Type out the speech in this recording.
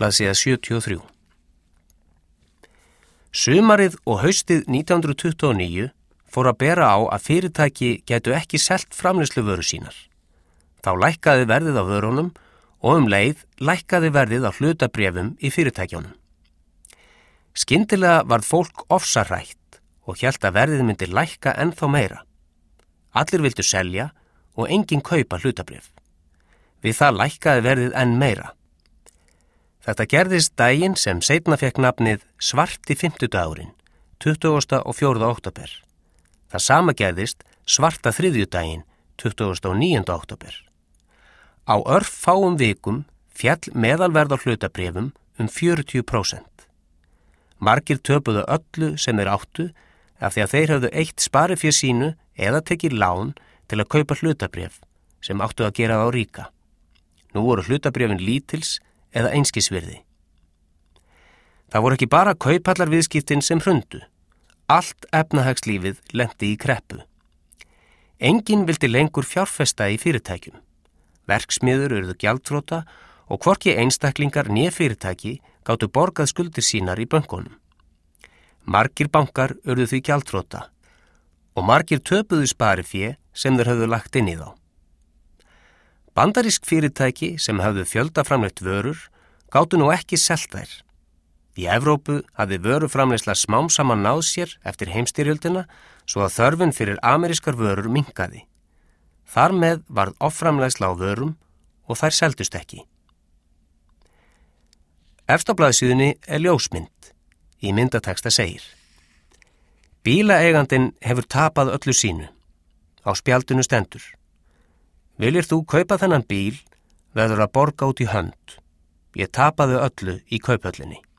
blaðsíða 73. Sumarið og haustið 1929 fór að bera á að fyrirtæki gætu ekki selt framleiðsluvörur sínar. Þá lækkaði verðið á vörunum og leið lækkaði verðið á hlutabréfum í fyrirtækjunum. Skyndilega varð fólk ofsarætt og hélt að verðið myndi lækka ennþá meira. Allir vildu selja og enginn kaupa hlutabréf. Við það lækkaði verðið enn meira. Þetta gerðist daginn sem seinna fékk nafnið svarti fimmtudagurinn, 24. október. Það sama gerðist svarta þriðjudaginn, 29. október. Á örfáum vikum féll meðalverð á hlutabréfum 40%. Margir töpuðu öllu sem þeir áttu af því að þeir höfðu eytt sparifé sínu eða tekið lán til að kaupa hlutabréf sem áttu að gera þá ríka. Nú voru hlutabréfin lítils eða einskisvirði. Það voru ekki bara kauphallarviðskiptin sem hrundu. Allt efnahagslífið lenti í kreppu. Enginn vildi lengur fjárfesta í fyrirtækjum. Verksmiður urðu gjaldþrota og hvorki einstaklingar né fyrirtæki gátu borgað skuldir sínar í bönkunum. Margir bankar urðu því gjaldþrota og margir töpuðu sparifé sem þeir höfðu lagt inn í þá. Bandarísk fyrirtæki sem höfðu fjöldaframleitt vörur gátu nú ekki selt þær. Í Evrópu hafði vöruframleiðsla smám saman náð sér eftir heimsstyrjöldina svo að þörfin fyrir amerískar vörur minnkaði. Þar með varð offramleiðsla á vörum og þær seldust ekki. Efst á blaðsíðunni ljósmynd. Í myndateksta segir: Bílaeigandinn hefur tapað öllu sínu. Á spjaldinu stendur: Viljir þú kaupa þennan bíl, verður að borga út í hönd. Ég tapaði öllu í kauphöllinni.